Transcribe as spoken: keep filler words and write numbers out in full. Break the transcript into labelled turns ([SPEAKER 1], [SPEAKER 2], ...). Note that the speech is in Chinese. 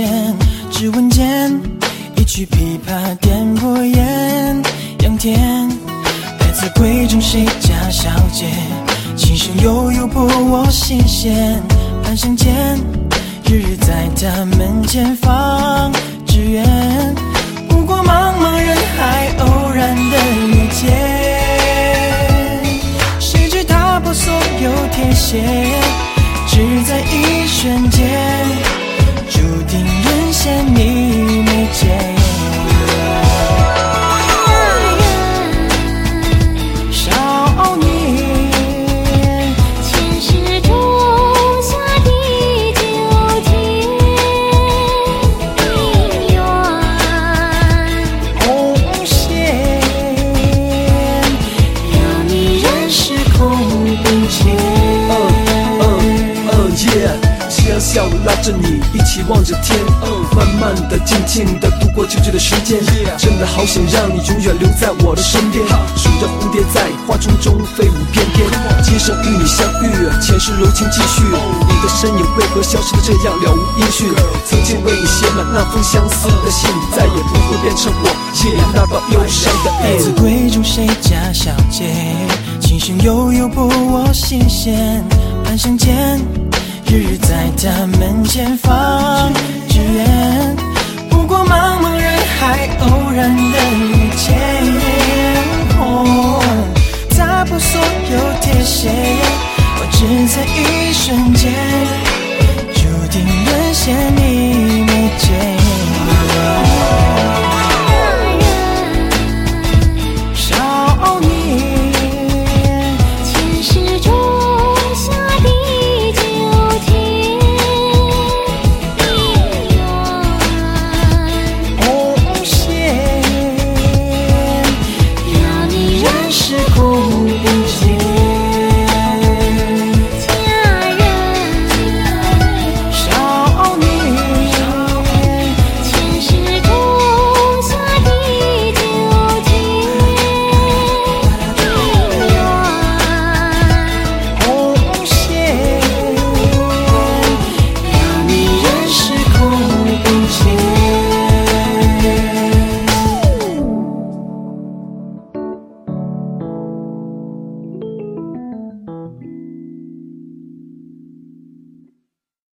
[SPEAKER 1] 线，指纹间一曲琵琶点破艳阳天。来自贵州谁家小姐，琴声悠悠拨我心弦。半生间，日日在她门前放纸鸢。不过茫茫人海，偶然的遇见，谁知踏破所有铁鞋，只在一瞬间，注定人嫌你没见。少年，
[SPEAKER 2] 前世种下的纠结姻缘，
[SPEAKER 1] 红线，
[SPEAKER 2] 让你人世空并肩。
[SPEAKER 3] 夕阳下，我拉着你一起望着天，慢慢的、静静的度过久久的时间。真的好想让你永远留在我的身边，数着蝴蝶在花丛中飞舞翩翩。今生与你相遇，前世柔情继续。你的身影为何消失的这样了无音讯？曾经为你写满那封相思的信，再也不会变成我夜里那道忧伤的
[SPEAKER 1] 来自
[SPEAKER 3] 印。
[SPEAKER 1] 贵州谁家小姐，琴声悠悠拨我心弦。半生间，日日在她门前放